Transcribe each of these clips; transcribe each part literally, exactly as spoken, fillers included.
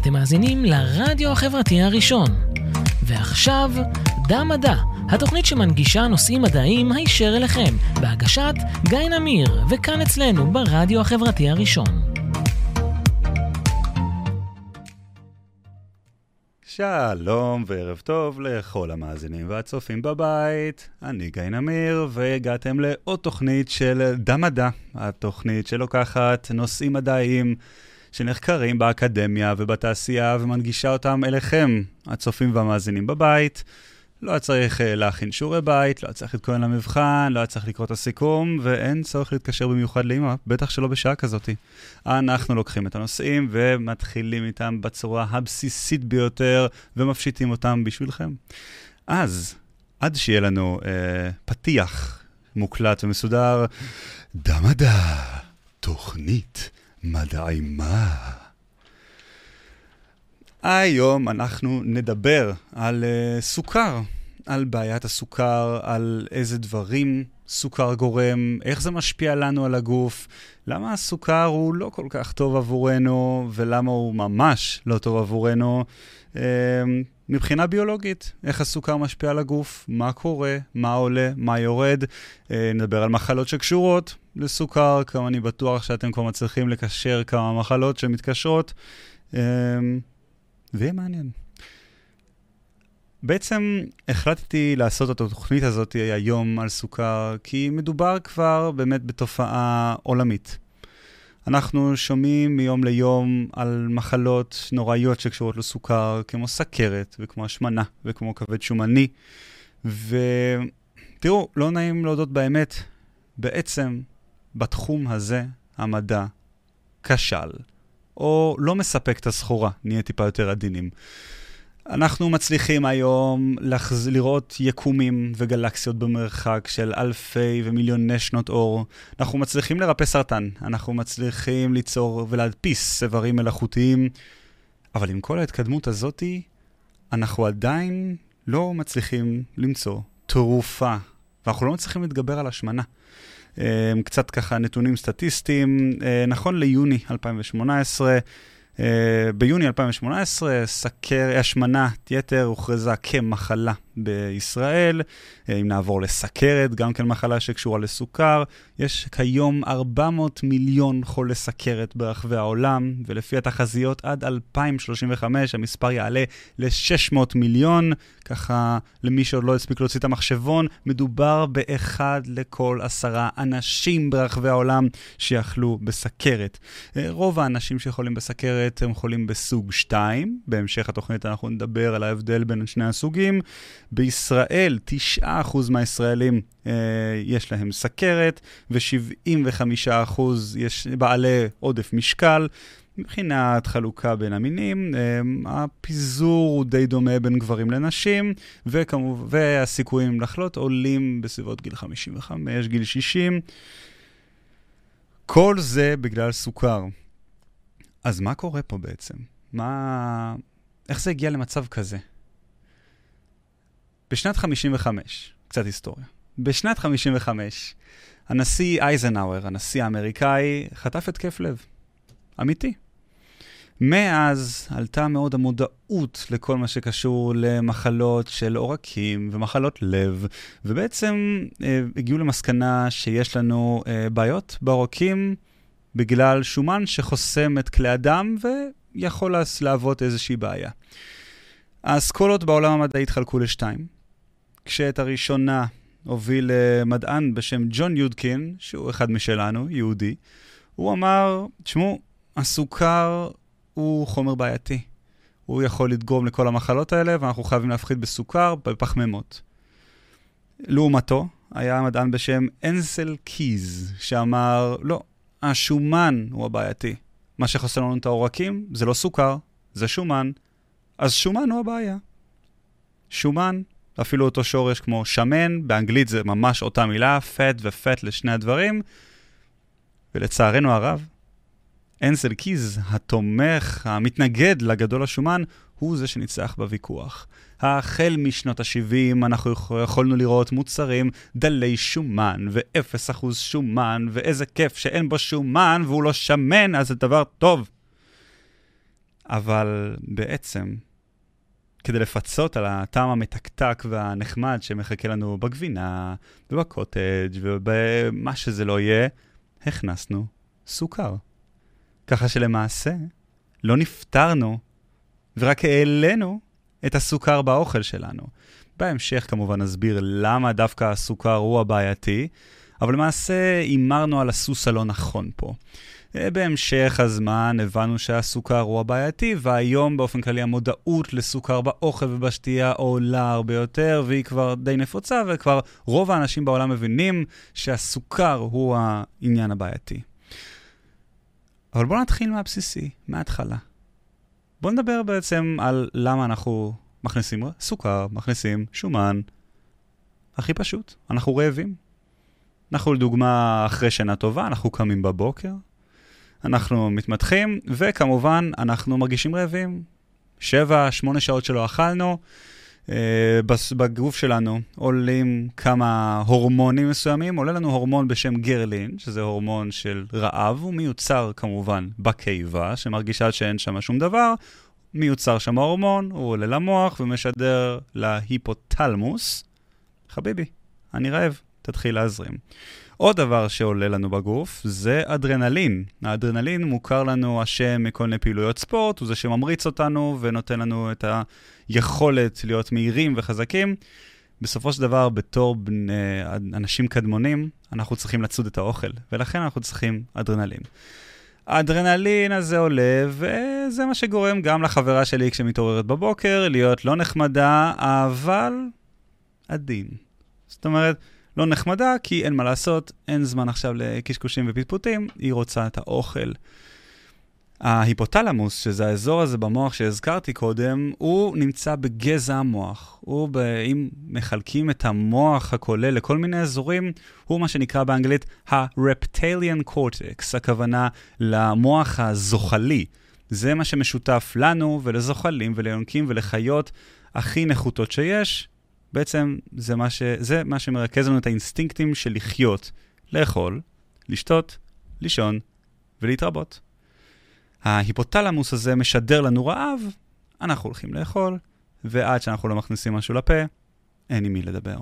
אתם מאזינים לרדיו החברתי הראשון. ועכשיו, דה מדע, התוכנית שמנגישה נושאים מדעיים הישר אליכם, בהגשת גיא נמיר, וכאן אצלנו ברדיו החברתי הראשון. שלום וערב טוב לכל המאזינים והצופים בבית. אני גיא נמיר, והגעתם לעוד תוכנית של דה מדע, התוכנית שלוקחת נושאים מדעיים שנחקרים באקדמיה ובתעשייה ומנגישה אותם אליכם, הצופים והמאזינים בבית. לא היה צריך להכין שיעורי בית, לא היה צריך להתכונן למבחן, לא היה צריך לקרוא את הסיכום, ואין צורך להתקשר במיוחד לאמא, בטח שלא בשעה כזאת. אנחנו לוקחים את הנושאים ומתחילים איתם בצורה הבסיסית ביותר, ומפשיטים אותם בשבילכם. אז, עד שיהיה לנו אה, פתיח מוקלט ומסודר, דה מדע, תוכנית מדעי מה? היום אנחנו נדבר על uh, סוכר, על בעיית הסוכר, על איזה דברים סוכר גורם, איך זה משפיע לנו על הגוף, למה הסוכר הוא לא כל כך טוב עבורנו, ולמה הוא ממש לא טוב עבורנו, uh, מבחינה ביולוגית, איך הסוכר משפיע על הגוף, מה קורה, מה עולה, מה יורד, uh, נדבר על מחלות שקשורות לסוכר, כמה אני בטוח שאתם כבר מצליחים לקשר כמה מחלות שמתקשרות, uh, ויהיה מעניין. בעצם החלטתי לעשות את התוכנית הזאת היום על סוכר, כי מדובר כבר באמת בתופעה עולמית. אנחנו שומעים מיום ליום על מחלות נוראיות שקשורות לסוכר, כמו סכרת וכמו השמנה וכמו כבד שומני. ותראו, לא נעים להודות באמת, בעצם בתחום הזה המדע כשל. או לא מספק את הסחורה, נהיה טיפה יותר עדינים. אנחנו מצליחים היום לחז... לראות יקומים וגלקסיות במרחק של אלפי ומיליוני שנות אור. אנחנו מצליחים לרפא סרטן, אנחנו מצליחים ליצור ולהדפיס סברים מלאכותיים, אבל עם כל ההתקדמות הזאת, אנחנו עדיין לא מצליחים למצוא תרופה, ואנחנו לא מצליחים להתגבר על השמנה. קצת ככה נתונים סטטיסטיים, נכון ליוני אלפיים שמונה עשרה, ביוני אלפיים שמונה עשרה סכר, השמנת יתר הוכרזה כמחלה בישראל. אם נעבור לסכרת, גם כן מחלה שקשורה לסוכר, יש כיום ארבע מאות מיליון חולי סכרת ברחבי העולם, ולפי התחזיות עד אלפיים שלושים וחמש המספר יעלה ל-שש מאות מיליון, ככה למי שעוד לא הספיק להוציא את המחשבון, מדובר באחד לכל עשרה אנשים ברחבי העולם שיחלו בסכרת. רוב האנשים שיכולים בסכרת הם חולים בסוג שתיים, בהמשך התוכנית אנחנו נדבר על ההבדל בין שני הסוגים. בישראל תשעה אחוז מהישראלים אה, יש להם סכרת, ו-שבעים וחמישה אחוז יש בעלי עודף משקל. מבחינת חלוקה בין המינים, אה, הפיזור הוא די דומה בין גברים לנשים, וכמובן, והסיכויים לחלות עולים בסביבות גיל חמישים וחמש, גיל שישים. כל זה בגלל סוכר. אז מה קורה פה בעצם? מה... איך זה הגיע למצב כזה? בשנת חמישים וחמש, קצת היסטוריה. בשנת חמישים וחמש, הנשיא אייזנהאואר, הנשיא האמריקאי, חטף התקף לב. אמיתי. מאז עלתה מאוד המודעות לכל מה שקשור למחלות של עורקים ומחלות לב, ובעצם אה, הגיעו למסקנה שיש לנו אה, בעיות בעורקים בגלל שומן שחוסם את כלי הדם ויכול להוות איזושהי בעיה. האסכולות בעולם המדעי התחלקו לשתיים. כשאת הראשונה הוביל מדען בשם ג'ון יודקין, שהוא אחד משלנו, יהודי, הוא אמר, תשמעו, הסוכר הוא חומר בעייתי. הוא יכול לדגום לכל המחלות האלה, ואנחנו חייבים להפחית בסוכר בפחמימות. לעומתו, היה מדען בשם אנסל קיז, שאמר, לא, השומן הוא הבעייתי. מה שחוסם לנו את העורקים זה לא סוכר, זה שומן. אז שומן הוא הבעיה. שומן, אפילו אותו שורש כמו שמן, באנגלית זה ממש אותה מילה, פט ופט לשני הדברים, ולצערנו הרב, אנסל קיז, התומך, המתנגד לגדול השומן, הוא זה שניצח בוויכוח. החל משנות ה-שבעים אנחנו יכולנו לראות מוצרים דלי שומן ו-אפס אחוז שומן, ואיזה כיף שאין בו שומן והוא לא שמן, אז זה דבר טוב. אבל בעצם, כדי לפצות על הטעם המתקתק והנחמד שמחכה לנו בגבינה, ובקוטג' ובמה שזה לא יהיה, הכנסנו סוכר. ככה שלמעשה לא נפטרנו, ורק העלינו את הסוכר באוכל שלנו. בהמשך כמובן נסביר למה דווקא הסוכר הוא הבעייתי, אבל למעשה אימרנו על הסוס הלא נכון פה. בהמשך הזמן הבנו שהסוכר הוא הבעייתי, והיום באופן כללי המודעות לסוכר באוכל ובשתייה עולה הרבה יותר, והיא כבר די נפוצה, וכבר רוב האנשים בעולם מבינים שהסוכר הוא העניין הבעייתי. אבל בואו נתחיל מהבסיסי, מההתחלה. בואו נדבר בעצם על למה אנחנו מכניסים סוכר, מכניסים שומן. הכי פשוט, אנחנו רעבים. אנחנו לדוגמה אחרי שינה טובה, אנחנו קמים בבוקר, אנחנו מתמתחים, וכמובן אנחנו מרגישים רעבים. שבע, שמונה שעות שלא אכלנו, בגוף שלנו עולים כמה הורמונים מסוימים. עולה לנו הורמון בשם גרלין, שזה הורמון של רעב, הוא מיוצר כמובן בקיבה, שמרגישה שאין שם שום דבר. מיוצר שם ההורמון, הוא עולה למוח ומשדר להיפותלמוס. חביבי, אני רעב, תתחיל להזרים. עוד דבר שעולה לנו בגוף זה אדרנלין. האדרנלין מוכר לנו השם מכל מיני פעילויות ספורט, הוא זה שממריץ אותנו ונותן לנו את היכולת להיות מהירים וחזקים. בסופו של דבר, בתור בני, אנשים קדמונים, אנחנו צריכים לצוד את האוכל, ולכן אנחנו צריכים אדרנלין. האדרנלין הזה עולה, וזה מה שגורם גם לחברה שלי כשמתעוררת בבוקר, להיות לא נחמדה, אבל עדין. זאת אומרת, לא נחמדה, כי אין מה לעשות, אין זמן עכשיו לקשקושים ופטפוטים, היא רוצה את האוכל. ההיפותלמוס, שזה האזור הזה במוח שהזכרתי קודם, הוא נמצא בגזע המוח. הוא, ב... אם מחלקים את המוח הכולל לכל מיני אזורים, הוא מה שנקרא באנגלית ה-reptilian cortex, הכוונה למוח הזוחלי. זה מה שמשותף לנו ולזוחלים וליונקים ולחיות הכי נחותות שיש. בעצם זה מה, ש... זה מה שמרכז לנו את האינסטינקטים של לחיות, לאכול, לשתות, לישון ולהתרבות. ההיפותלמוס הזה משדר לנו רעב, אנחנו הולכים לאכול, ועד שאנחנו לא מכניסים משהו לפה, אין עם מי לדבר.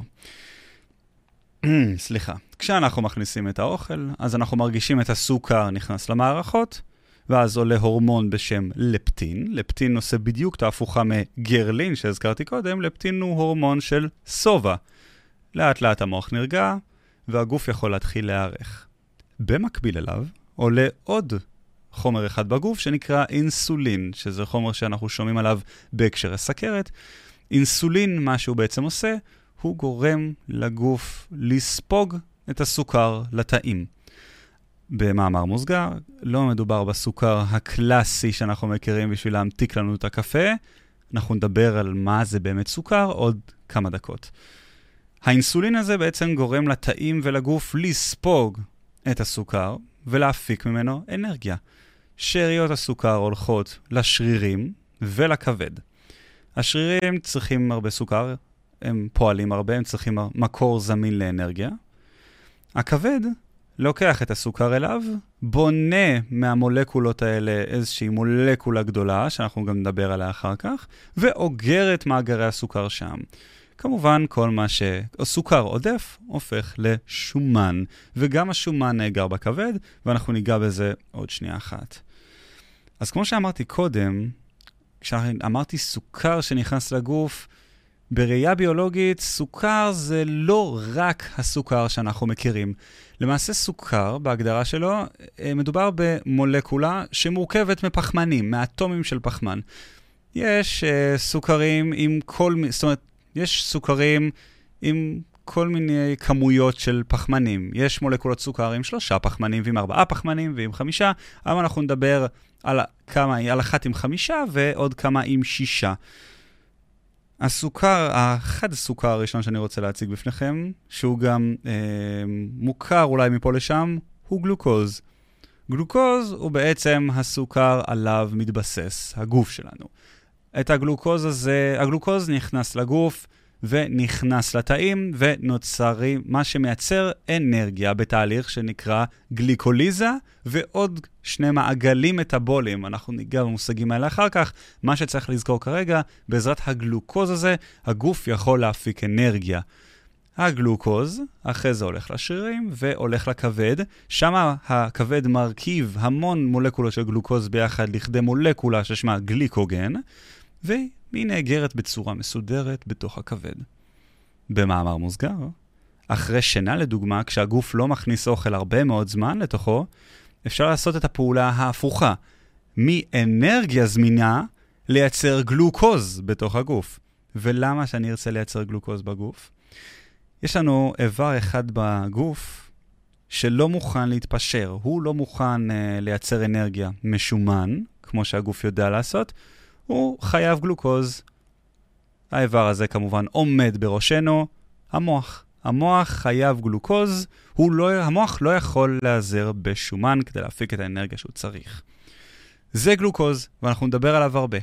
סליחה. כשאנחנו מכניסים את האוכל, אז אנחנו מרגישים את הסוכר נכנס למערכות, ואז עולה הורמון בשם לפטין. לפטין עושה בדיוק את ההפוכה מגרלין שהזכרתי קודם. לפטין הוא הורמון של סובה. לאט לאט המוח נרגע, והגוף יכול להתחיל להיערך. במקביל אליו עולה עוד חומר אחד בגוף שנקרא אינסולין, שזה חומר שאנחנו שומעים עליו בהקשר הסכרת. אינסולין, מה שהוא בעצם עושה, הוא גורם לגוף לספוג את הסוכר לתאים. במאמר מוסגר, לא מדובר בסוכר הקלאסי שאנחנו מכירים בשביל להמתיק לנו את הקפה. אנחנו נדבר על מה זה באמת סוכר עוד כמה דקות. האינסולין הזה בעצם גורם לתאים ולגוף לספוג את הסוכר ולהפיק ממנו אנרגיה. שאריות הסוכר הולכות לשרירים ולכבד. השרירים צריכים הרבה סוכר, הם פועלים הרבה, הם צריכים מקור זמין לאנרגיה. הכבד לוקח את הסוכר אליו, בונה מהמולקולות האלה איזושהי מולקולה גדולה, שאנחנו גם נדבר עליה אחר כך, ואוגר את מאגרי הסוכר שם. כמובן, כל מה שסוכר עודף הופך לשומן, וגם השומן נאגר בכבד, ואנחנו ניגע בזה עוד שנייה אחת. אז כמו שאמרתי קודם, כשאמרתי סוכר שנכנס לגוף, בראייה ביולוגית, סוכר זה לא רק הסוכר שאנחנו מכירים. למעשה סוכר, בהגדרה שלו, מדובר במולקולה שמורכבת מפחמנים, מאטומים של פחמן. יש uh, סוכרים עם כל, זאת אומרת, יש סוכרים עם כל מיני כמויות של פחמנים. יש מולקולות סוכר עם שלושה פחמנים ועם ארבעה פחמנים ועם חמישה, אבל אנחנו נדבר על כמה, על אחת עם חמישה ועוד כמה עם שישה. הסוכר, האחד הסוכר הראשון שאני רוצה להציג בפניכם, שהוא גם אה, מוכר אולי מפה לשם, הוא גלוקוז. גלוקוז הוא בעצם הסוכר עליו מתבסס הגוף שלנו. את הגלוקוז הזה, הגלוקוז נכנס לגוף ונכנס לתאים ונוצרים מה שמייצר אנרגיה בתהליך שנקרא גליקוליזה ועוד שני מעגלים מטאבוליים. אנחנו ניגע במושגים האלה אחר כך. מה שצריך לזכור כרגע, בעזרת הגלוקוז הזה, הגוף יכול להפיק אנרגיה. הגלוקוז, אחרי זה הולך לשרירים והולך לכבד. שם הכבד מרכיב המון מולקולות של גלוקוז ביחד לכדי מולקולה ששמה גליקוגן, והיא נאגרת בצורה מסודרת בתוך הכבד. במאמר מוסגר, אחרי שינה לדוגמה, כשהגוף לא מכניס אוכל הרבה מאוד זמן לתוכו, אפשר לעשות את הפעולה ההפוכה, מאנרגיה זמינה לייצר גלוקוז בתוך הגוף. ולמה שאני ארצה לייצר גלוקוז בגוף? יש לנו איבר אחד בגוף שלא מוכן להתפשר, הוא לא מוכן uh, לייצר אנרגיה משומן, כמו שהגוף יודע לעשות, הוא חייב גלוקוז. האיבר הזה כמובן עומד בראשנו, המוח. המוח חייב גלוקוז, הוא לא, המוח לא יכול להיעזר בשומן כדי להפיק את האנרגיה שהוא צריך. זה גלוקוז, ואנחנו נדבר עליו הרבה.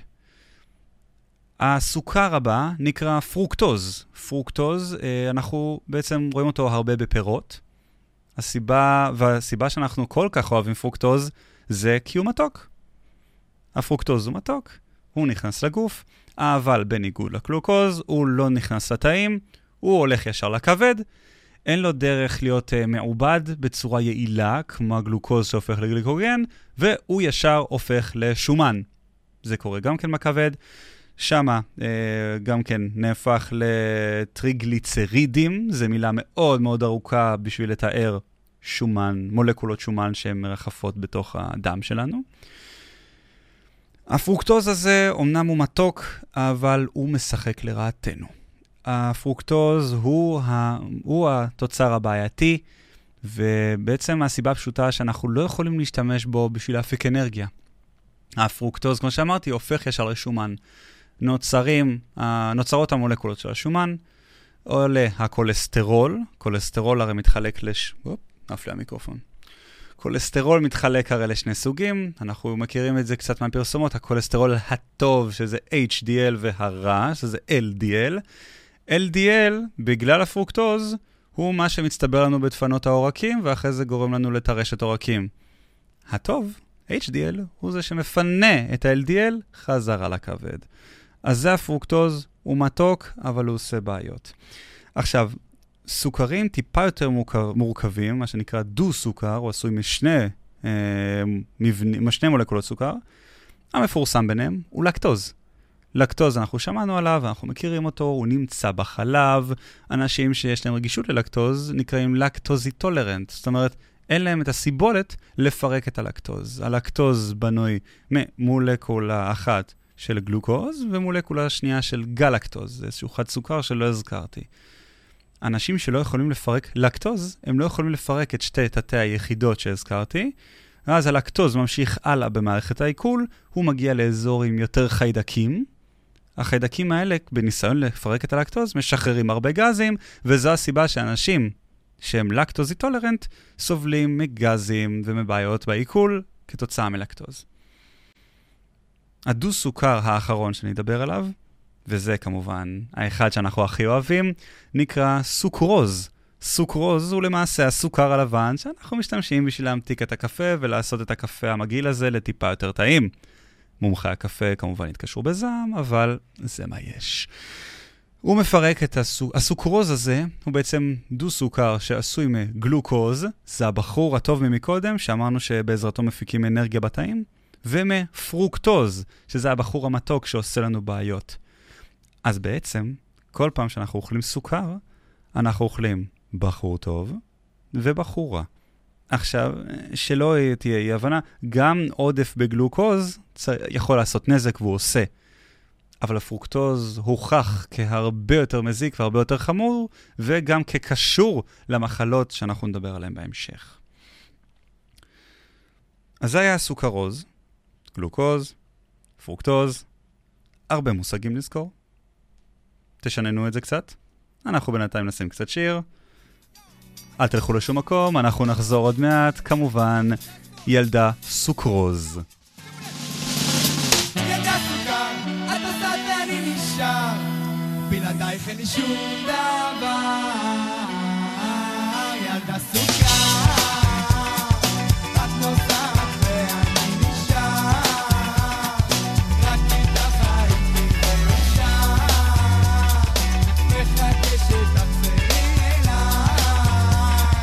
הסוכר הבא נקרא פרוקטוז. פרוקטוז, אנחנו בעצם רואים אותו הרבה בפירות. הסיבה, והסיבה שאנחנו כל כך אוהבים פרוקטוז, זה כי הוא מתוק. הפרוקטוז הוא מתוק, הוא נכנס לגוף, אבל בניגוד לגלוקוז, הוא לא נכנס לתאים, הוא הולך ישר לכבד, אין לו דרך להיות uh, מעובד בצורה יעילה, כמו הגלוקוז שהופך לגליקוגן, והוא ישר הופך לשומן. זה קורה גם כן בכבד. שמה uh, גם כן נהפך לטריגליצרידים, זו מילה מאוד מאוד ארוכה בשביל לתאר שומן, מולקולות שומן שהן מרחפות בתוך הדם שלנו. הפרוקטוז הזה אומנם הוא מתוק, אבל הוא משחק לרעתנו. הפרוקטוז הוא, ה... הוא התוצר הבעייתי, ובעצם הסיבה הפשוטה שאנחנו לא יכולים להשתמש בו בשביל להפיק אנרגיה. הפרוקטוז, כמו שאמרתי, הופך ישר לשומן. נוצרים, נוצרות המולקולות של השומן, עולה הכולסטרול, כולסטרול הרי מתחלק לש... אופ, נפל המיקרופון. כולסטרול מתחלק הרי לשני סוגים, אנחנו מכירים את זה קצת מהפרסומות, הכולסטרול הטוב שזה אייץ' די אל והרע שזה אל די אל. אל די אל, בגלל הפרוקטוז, הוא מה שמצטבר לנו בדפנות העורקים, ואחרי זה גורם לנו לטרשת עורקים. הטוב, אייץ' די אל, הוא זה שמפנה את ה-אל די אל חזרה לכבד. אז זה הפרוקטוז, הוא מתוק, אבל הוא עושה בעיות. עכשיו, סוכרים טיפה יותר מורכבים, מה שנקרא דו-סוכר, הוא עשוי משני, אה, מבנ... משני מולקולות סוכר. המפורסם ביניהם הוא לקטוז. לקטוז אנחנו שמענו עליו, אנחנו מכירים אותו, הוא נמצא בחלב. אנשים שיש להם רגישות ללקטוז נקראים לקטוזיטולרנט, זאת אומרת, אין להם את הסיבולת לפרק את הלקטוז. הלקטוז בנוי ממולקולה אחת של גלוקוז, ומולקולה שנייה של גלקטוז, זה איזשהו חד סוכר שלא הזכרתי. אנשים שלא יכולים לפרק לקטוז, הם לא יכולים לפרק את שתי תתי היחידות שהזכרתי, ואז הלקטוז ממשיך הלאה במערכת העיכול, הוא מגיע לאזור עם יותר חיידקים. החיידקים האלה, בניסיון לפרק את הלקטוז, משחררים הרבה גזים, וזו הסיבה שאנשים שהם לקטוזיטולרנט, סובלים מגזים ומבעיות בעיכול כתוצאה מלקטוז. הדו-סוכר האחרון שאני אדבר עליו, וזה כמובן האחד שאנחנו הכי אוהבים, נקרא סוכרוז. סוכרוז הוא למעשה הסוכר הלבן שאנחנו משתמשים בשביל להמתיק את הקפה ולעשות את הקפה המגעיל הזה לטיפה יותר טעים. מומחי הקפה כמובן התקשרו בזעם, אבל זה מה יש. הוא מפרק את הסוכ... הסוכרוז הזה, הוא בעצם דו-סוכר שעשוי מגלוקוז, זה הבחור הטוב ממקודם שאמרנו שבעזרתו מפיקים אנרגיה בתאים, ומפרוקטוז, שזה הבחור המתוק שעושה לנו בעיות. אז בעצם, כל פעם שאנחנו אוכלים סוכר, אנחנו אוכלים בחור טוב ובחור רע. עכשיו, שלא תהיה אי הבנה, גם עודף בגלוקוז יכול לעשות נזק והוא עושה. אבל הפרוקטוז הוכח כהרבה יותר מזיק והרבה יותר חמור, וגם כקשור למחלות שאנחנו נדבר עליהן בהמשך. אז זה היה הסוכרוז, גלוקוז, פרוקטוז, הרבה מושגים לזכור. תשננו את זה קצת. אנחנו בינתיים נשים קצת שיר. אל תלכו לשום מקום, אנחנו נחזור עוד מעט, כמובן, ילדה סוכרוז. ילדה סוכר, את עושה ואני נשאר, בלעדייך בלעדייך אין לי שום דבר, ילדה סוכר, את נוסעת ואני נשאר, רק איתך הייתי מאושר, מחכה שתחזרי אליי.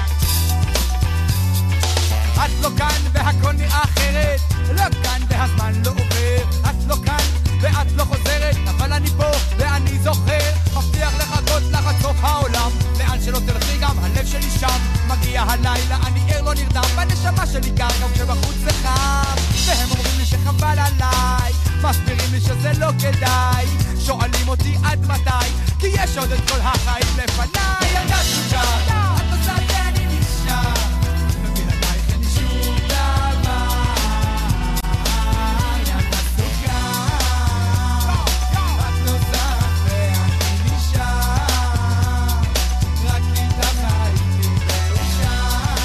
את לא כאן והכל נראה אחרת, לא כאן והזמן לא עובר, את לא כאן ואת לא חוזרת, אבל אני פה ואני זוכר, מבטיח לחכות לך עד סוף העולם, לאן שלא תלכי גם הלב שלי שם, מגיע הלילה אני ער לא נרדם, בנשמה שלי קר גם כשבחוץ זה חם, והם אומרים לי שחבל עליי, מסבירים לי שזה לא כדאי, שואלים אותי עד מתי, כי יש עוד את כל החיים לפניי. ילדה סוכר, את נוסעת ואני נשאר, ובלעדייך אין לי שום דבר. ילדה סוכר, את נוסעת ואני נשאר, רק איתך הייתי מאושר,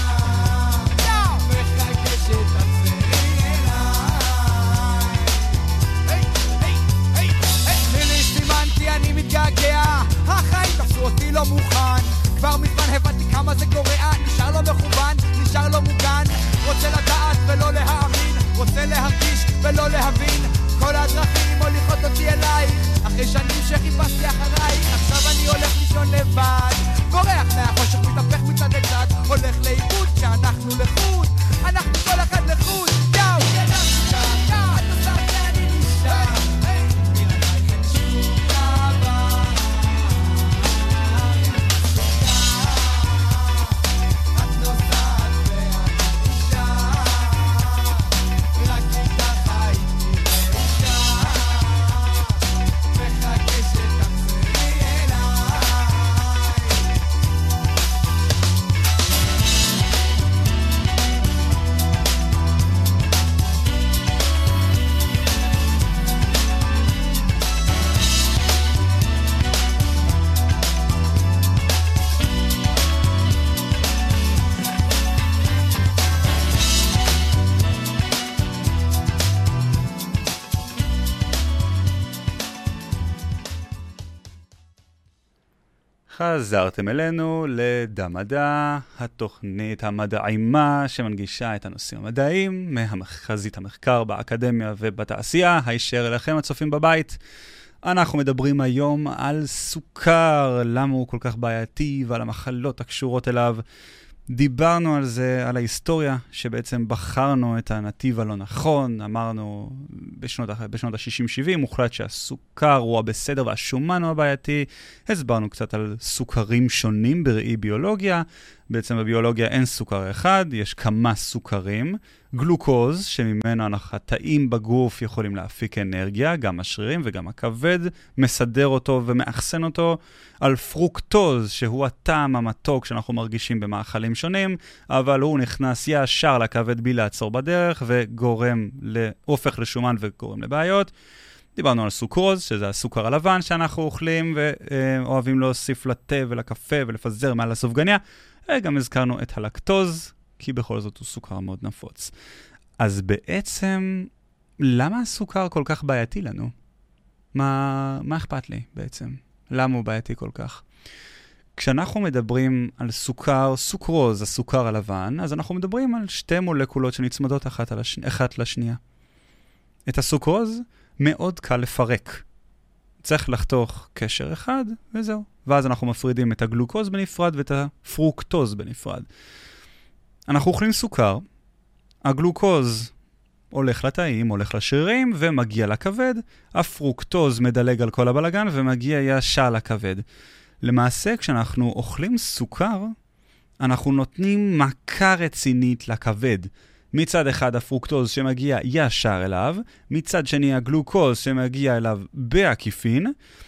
מחכה שתחזרי אליי. היי, היי, היי, היי. לילי סימנתי אני מתגעגע, החיים תפסו אותי לא מוכן, כבר מזמן הבנתי כמה זה גורע, נשאר לא מכוון, נשאר לא מוגן, רוצה לדעת ולא להאמין, רוצה להרגיש ולא להבין, כל הדרכים מוליכות אותי אלייך, אחרי שנים שחיפשתי אחרייך, עכשיו אני הולך לישון לבד, בורח מהחושך מתהפך מצד לצד, הולך לאיבוד כשאנחנו לחוד, אנחנו כל אחד לחוד, יאו, ילדה סוכר, את נוסעת ואני נשאר, בלעדייך אין שום דבר. את נוסעת ואני נשאר, רק איתך הייתי מאושר, מחכה שתחזרי אליי. חזרתם אלינו לדם מדע, התוכנית המדעימה שמנגישה את הנושאים המדעיים מהחזית המחקר באקדמיה ובתעשייה, הישר אליכם הצופים בבית. אנחנו מדברים היום על סוכר, למה הוא כל כך בעייתי ועל המחלות הקשורות אליו. דיברנו על זה, על ההיסטוריה, שבעצם בחרנו את הנתיב הלא נכון, אמרנו בשנות, בשנות ה-שישים שבעים, מוחלט שהסוכר הוא הבסדר והשומן הוא הבעייתי, הסברנו קצת על סוכרים שונים בראי ביולוגיה, בעצם בביולוגיה אין סוכר אחד, יש כמה סוכרים, גלוקוז, שממנו התאים בגוף יכולים להפיק אנרגיה, גם השרירים וגם הכבד, מסדר אותו ומאחסן אותו, על פרוקטוז, שהוא הטעם המתוק שאנחנו מרגישים במאכלים שונים, אבל הוא נכנס ישר לכבד בלי לעצור בדרך, וגורם, הופך לשומן וגורם לבעיות. דיברנו על סוכרוז, שזה הסוכר הלבן שאנחנו אוכלים, ואוהבים להוסיף לתה ולקפה ולפזר מעל הסופגניה. גם הזכרנו את הלקטוז, כי בכל זאת הוא סוכר מאוד נפוץ. אז בעצם, למה הסוכר כל כך בעייתי לנו? מה, מה אכפת לי בעצם? למה הוא בעייתי כל כך? כשאנחנו מדברים על סוכר, סוכרוז, הסוכר הלבן, אז אנחנו מדברים על שתי מולקולות שנצמדות אחת, לשני, אחת לשנייה. את הסוכרוז מאוד קל לפרק. צריך לחתוך קשר אחד וזהו. ואז אנחנו מפרידים את הגלוקוז בנפרד ואת הפרוקטוז בנפרד. אנחנו אוכלים סוכר, הגלוקוז הולך לתאים, הולך לשרירים ומגיע לכבד, הפרוקטוז מדלג על כל הבלגן ומגיע ישר לכבד. למעשה, כשאנחנו אוכלים סוכר, אנחנו נותנים מכה רצינית לכבד. מצד אחד הפרוקטוז שמגיע ישר אליו, מצד שני הגלוקוז שמגיע אליו בעקיפין,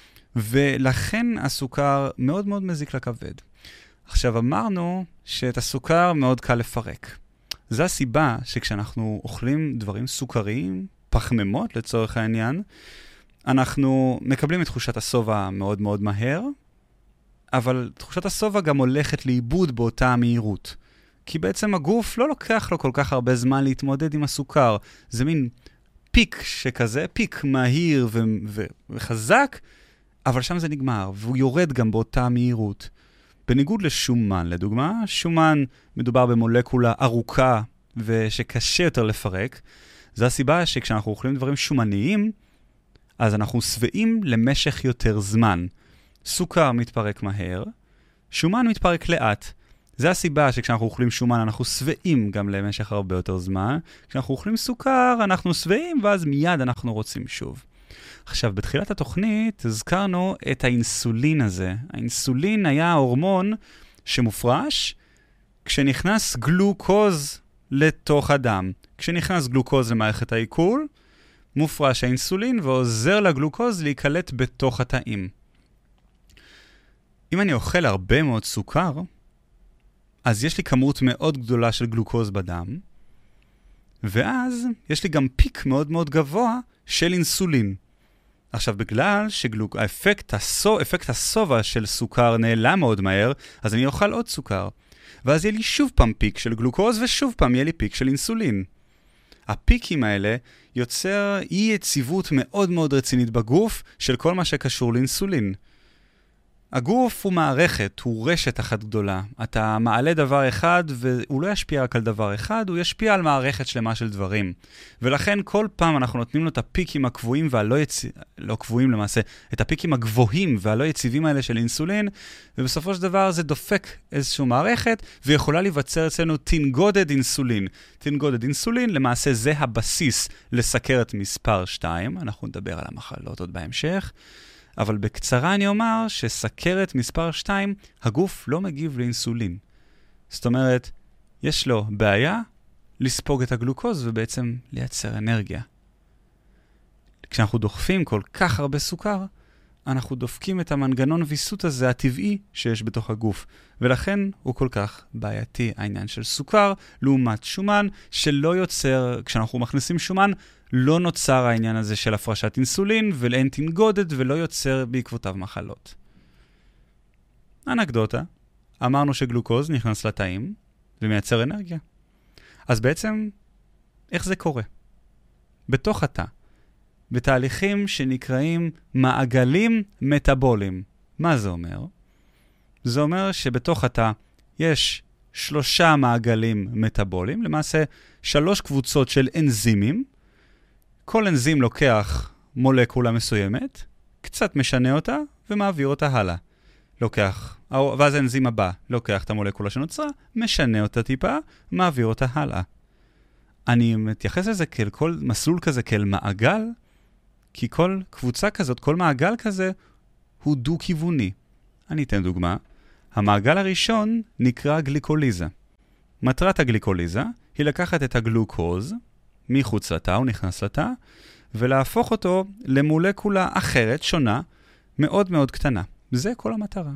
ולכן הסוכר מאוד מאוד מזיק לכבד. עכשיו אמרנו שאת הסוכר מאוד קל לפרק. זו הסיבה שכשאנחנו אוכלים דברים סוכריים, פחמימות לצורך העניין, אנחנו מקבלים את תחושת הסובה מאוד מאוד מהר, אבל תחושת הסובה גם הולכת לאיבוד באותה המהירות. כי בעצם הגוף לא לוקח לו כל כך הרבה זמן להתמודד עם הסוכר. זה מין פיק שכזה, פיק מהיר ו- ו- וחזק, אבל שם זה נגמר, והוא יורד גם באותה מהירות. בניגוד לשומן, לדוגמה, שומן מדובר במולקולה ארוכה ושקשה יותר לפרק. זו הסיבה שכשאנחנו אוכלים דברים שומניים, אז אנחנו שבעים למשך יותר זמן. סוכר מתפרק מהר, שומן מתפרק לאט. זו הסיבה שכשאנחנו אוכלים שומן אנחנו שבעים גם למשך הרבה יותר זמן. כשאנחנו אוכלים סוכר אנחנו שבעים ואז מיד אנחנו רוצים שוב. עכשיו, בתחילת התוכנית הזכרנו את האינסולין הזה. האינסולין היה ההורמון שמופרש כשנכנס גלוקוז לתוך הדם. כשנכנס גלוקוז למערכת העיכול, מופרש האינסולין ועוזר לגלוקוז להיקלט בתוך התאים. אם אני אוכל הרבה מאוד סוכר, אז יש לי כמות מאוד גדולה של גלוקוז בדם, ואז יש לי גם פיק מאוד מאוד גבוה של אינסולין. עכשיו, בגלל שהאפקט הסו, אפקט הסובה של סוכר נעלם מאוד מהר, אז אני אוכל עוד סוכר. ואז יהיה לי שוב פעם פיק של גלוקוז, ושוב פעם יהיה לי פיק של אינסולין. הפיקים האלה יוצר אי יציבות מאוד מאוד רצינית בגוף של כל מה שקשור לאינסולין. הגוף הוא מערכת, הוא רשת אחת גדולה. אתה מעלה דבר אחד והוא לא ישפיע רק על דבר אחד, הוא ישפיע על מערכת שלמה של דברים. ולכן כל פעם אנחנו נותנים לו את הפיקים הקבועים והלא יציבים, לא קבועים למעשה, את הפיקים הגבוהים והלא יציבים האלה של אינסולין, ובסופו של דבר זה דופק איזושהי מערכת ויכולה להיווצר אצלנו תנגודת אינסולין. תנגודת אינסולין למעשה זה הבסיס לסכרת מספר שתיים, אנחנו נדבר על המחלות עוד בהמשך. אבל בקצרה אני אומר שסכרת מספר שתיים, הגוף לא מגיב לאינסולין. זאת אומרת, יש לו בעיה לספוג את הגלוקוז ובעצם לייצר אנרגיה. כשאנחנו דוחפים כל כך הרבה סוכר, אנחנו דופקים את המנגנון ויסות הזה הטבעי שיש בתוך הגוף. ולכן הוא כל כך בעייתי, העניין של סוכר, לעומת שומן, שלא יוצר, כשאנחנו מכניסים שומן, לא נוצר העניין הזה של הפרשת אינסולין, ואין תנגודת ולא יוצר בעקבותיו מחלות. אנקדוטה, אמרנו שגלוקוז נכנס לתאים ומייצר אנרגיה. אז בעצם, איך זה קורה? בתוך התא, בתהליכים שנקראים מעגלים מטאבוליים. מה זה אומר? זה אומר שבתוך התא יש שלושה מעגלים מטאבוליים, למעשה שלוש קבוצות של אנזימים. כל אנזים לוקח מולקולה מסוימת, קצת משנה אותה ומעביר אותה הלאה. לוקח, ואז האנזים הבא לוקח את המולקולה שנוצרה, משנה אותה טיפה, מעביר אותה הלאה. אני מתייחס לזה כאל כל מסלול כזה, כאל מעגל, כי כל קבוצה כזאת, כל מעגל כזה, הוא דו-כיווני. אני אתן דוגמה. המעגל הראשון נקרא גליקוליזה. מטרת הגליקוליזה היא לקחת את הגלוקוז, מחוץ לתא, הוא נכנס לתא, ולהפוך אותו למולקולה אחרת, שונה, מאוד מאוד קטנה. זה כל המטרה.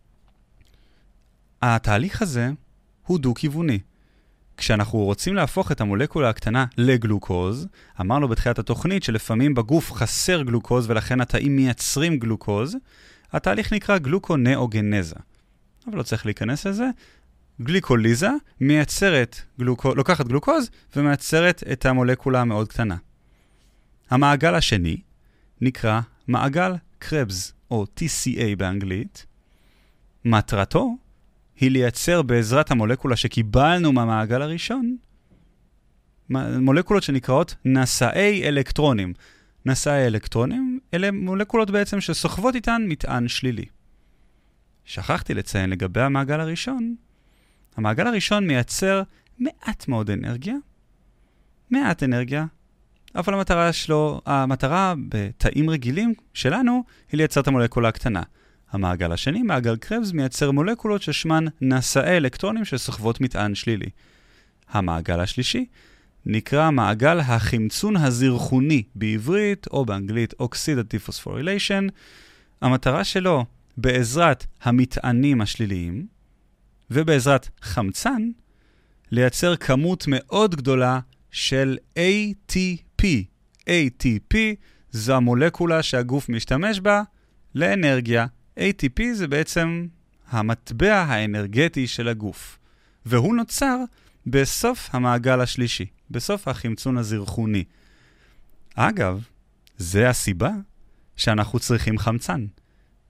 התהליך הזה הוא דו-כיווני. כשאנחנו רוצים להפוך את המולקולה הקטנה לגלוקוז, אמרנו בתחילת התוכנית שלפעמים בגוף חסר גלוקוז ולכן התאים מייצרים גלוקוז, התהליך נקרא גלוקונאוגנזה. אבל לא צריך להיכנס לזה. גליקוליזה מייצרת גלוקוז, לוקחת גלוקוז ומייצרת את המולקולה המאוד קטנה. המעגל השני נקרא מעגל קרבס או טי סי איי באנגלית. מטרתו היא לייצר בעזרת המולקולה שקיבלנו מהמעגל הראשון, מולקולות שנקראות נשאי אלקטרונים. נשאי אלקטרונים אלה מולקולות בעצם שסוחבות איתן מטען שלילי. שכחתי לציין לגבי המעגל הראשון. המעגל הראשון מייצר מעט מאוד אנרגיה, מעט אנרגיה, אבל המטרה שלו, המטרה בתאים רגילים שלנו היא לייצר את המולקולה הקטנה. המעגל השני, מעגל קרבס, מייצר מולקולות ששמן נשאי אלקטרונים שסוחבות מטען שלילי. המעגל השלישי נקרא מעגל החמצון הזרחוני בעברית או באנגלית Oxidative Phosphorylation. המטרה שלו בעזרת המטענים השליליים ובעזרת חמצן לייצר כמות מאוד גדולה של איי טי פי. איי טי פי זו המולקולה שהגוף משתמש בה לאנרגיה. איי טי פי זה בעצם המטבע האנרגטי של הגוף. והוא נוצר בסוף המעגל השלישי, בסוף החמצון הזרחוני. אגב, זה הסיבה שאנחנו צריכים חמצן.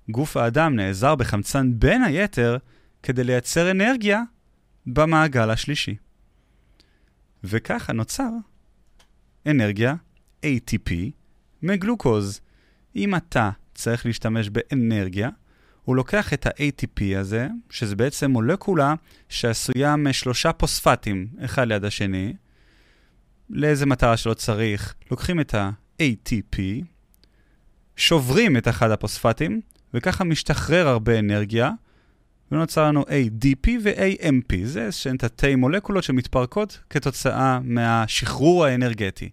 גוף האדם נעזר בחמצן בין היתר כדי לייצר אנרגיה במעגל השלישי. וככה נוצר אנרגיה A T P מגלוקוז. אם אתה צריך להשתמש באנרגיה, הוא לוקח את ה-A T P הזה, שזה בעצם מולקולה שעשויה משלושה פוספטים, אחד ליד השני. לאיזה מטרה שלא צריך, לוקחים את ה-A T P, שוברים את אחד הפוספטים, וככה משתחרר הרבה אנרגיה, ונוצר לנו A D P ו-A M P. זה שהן תתי מולקולות שמתפרקות כתוצאה מהשחרור האנרגטי.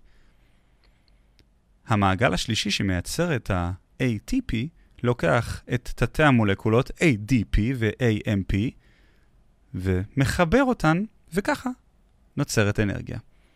המעגל השלישי שמייצר את ה-A T P לוקח את תתי המולקולות A D P ו-A M P ומחבר אותן, וככה נוצרת אנרגיה.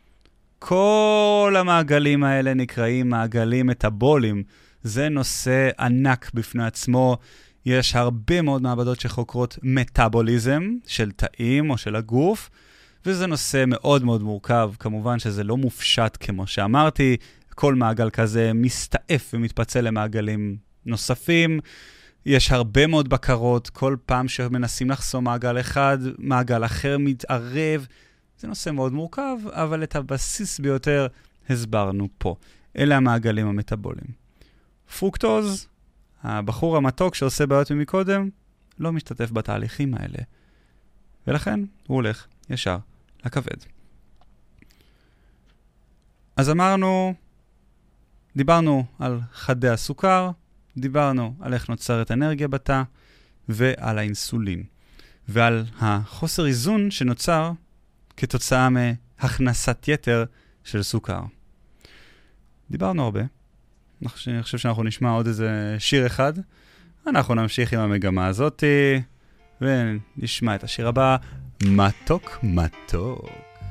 כל המעגלים האלה נקראים מעגלים מטאבוליים. זה נושא ענק בפני עצמו. יש הרבה מאוד מעבדות שחוקרות מטאבוליזם של תאים או של הגוף, וזה נושא מאוד מאוד מורכב. כמובן שזה לא מופשט כמו שאמרתי, כל מעגל כזה מסתעף ומתפצל למעגלים נוספים. יש הרבה מאוד בקרות, כל פעם שמנסים לחסום מעגל אחד, מעגל אחר מתערב. זה נושא מאוד מורכב, אבל את הבסיס ביותר הסברנו פה. אלה המעגלים המטאבוליים. פרוקטוז, הבחור המתוק שעושה בעיות ממקודם, לא משתתף בתהליכים האלה. ולכן הוא הולך ישר לכבד. אז אמרנו, דיברנו על חדי הסוכר, דיברנו על איך נוצרת אנרגיה בתא, ועל האינסולין. ועל החוסר איזון שנוצר כתוצאה מהכנסת יתר של סוכר. דיברנו הרבה. אני חושב שאנחנו נשמע עוד איזה שיר אחד. אנחנו נמשיך עם המגמה הזאת, ונשמע את השיר הבא, מתוק מתוק.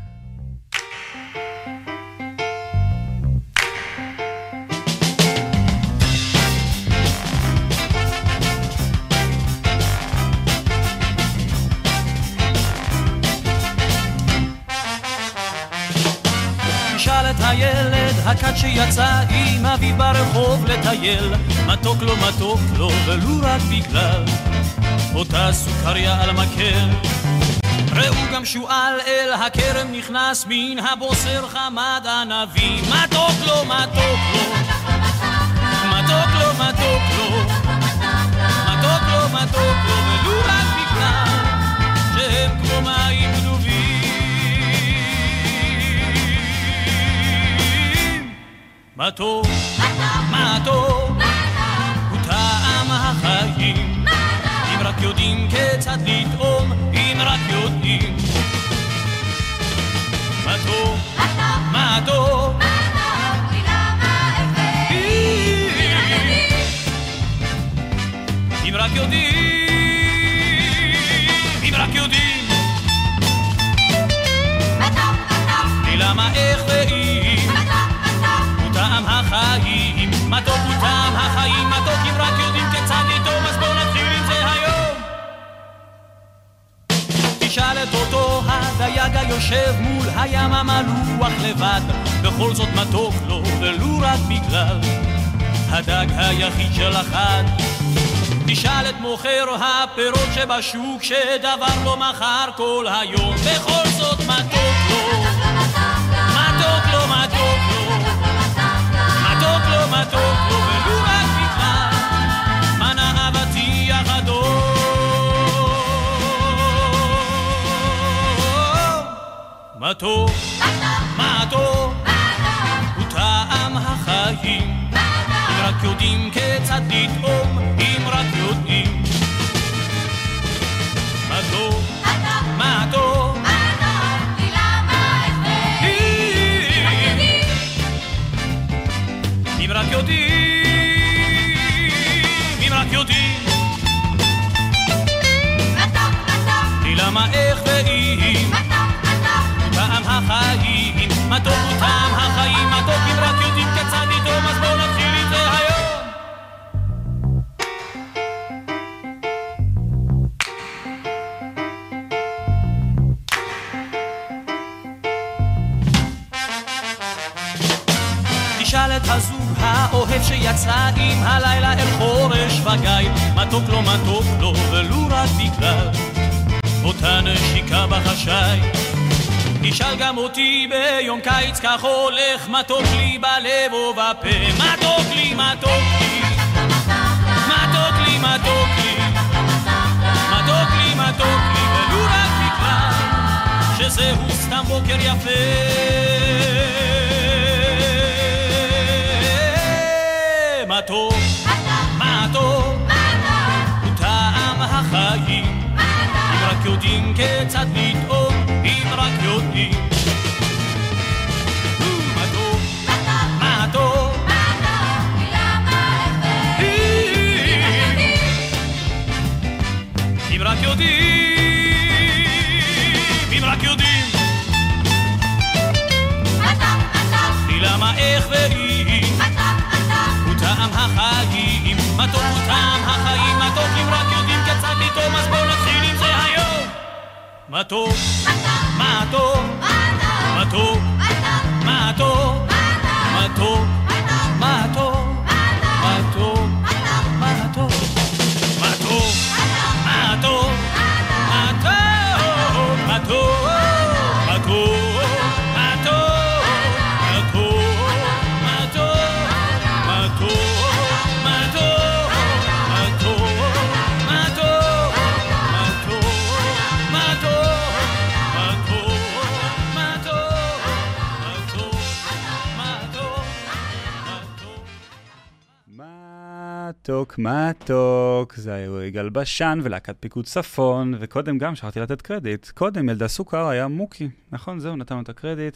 הילד הקט שיצא עם אבי ברחוב לטייל, מתוק לו מתוק לו ולו רק בגלל אותה סוכריה על מקל. ראו גם שואל אל הכרם נכנס מן הבוסר חמד ענבים, מתוק לו מתוק לו מתוק לו מתוק לו מתוק לו מתוק לו ולו רק בגלל שהם כמו מים גנובים. מתוק, מתוק, הוא טעם החיים. אם רק יודעים כיצד לטעום, אם רק יודעים. מתוק, מתוק, אם רק יודעים, אם רק יודעים. למה איך ואם טעם החיים, מתוק הוא טעם החיים, מתוק אם רק יודעים כיצד לטעום, אז בואו נתחיל עם זה היום. תשאל את אותו הדייג היושב מול הים המלוח לבד, בכל זאת מתוק לו ולו רק בגלל הדג היחיד של החד. תשאל את מוכר הפירות שבשוק שדבר לא מחר כל היום, בכל זאת מתוק לו מתוק לו מתוק לו מתוק לו מתוק לו ולו רק בגלל מנה אהבתי הגדול. מתוק מתוק הוא טעם החיים, אם רק יודעים כיצד לטעום, אם רק יודעים. מתוק מתוק אם רק יודעים, אם רק יודעים. מתוק, מתוק. לי למה איך ואם. מתוק, מתוק. טעם החיים. מתוק הוא טעם החיים. מתוק אם רק יודעים כיצד לטעום, אז בואו נתחיל עם זה היום. תשאל את הזוג האוהב שיצא עם הלילה אל חורש וגיא, מתוק לו מתוק לו ולו רק בגלל אותה נשיקה בחשאי. תשאל גם אותי ביום קיץ כך הולך, מתוק לי בלב ובפה, מתוק לי מתוק לי מתוק לי מתוק לי מתוק לי מתוק לי ולו רק בגלל שזהו סתם בוקר יפה. מתוק, מתוק, הוא טעם החיים, אם רק יודעים כיצד לטעום, אם רק יודעים. מתוק, מתוק, אם רק יודעים, אם רק יודעים. למה איך ואם טעם החיים, מתוק הוא טעם החיים, מתוק אם רק יודעים כיצד לטעום, אז בואו נתחיל עם זה היום. מתוק, מתוק, מתוק, מתוק, מתוק, מתוק, מתוק, מתוק, מתוק, מתוק, מתוק, מתוק, מתוק. מתוק, מתוק, זה היה יגאל בשן ולהקת פיקוד צפון, וקודם גם שכחתי לתת קרדיט. קודם ילדה סוכר היה מוקי, נכון? זהו, נתנו את הקרדיט.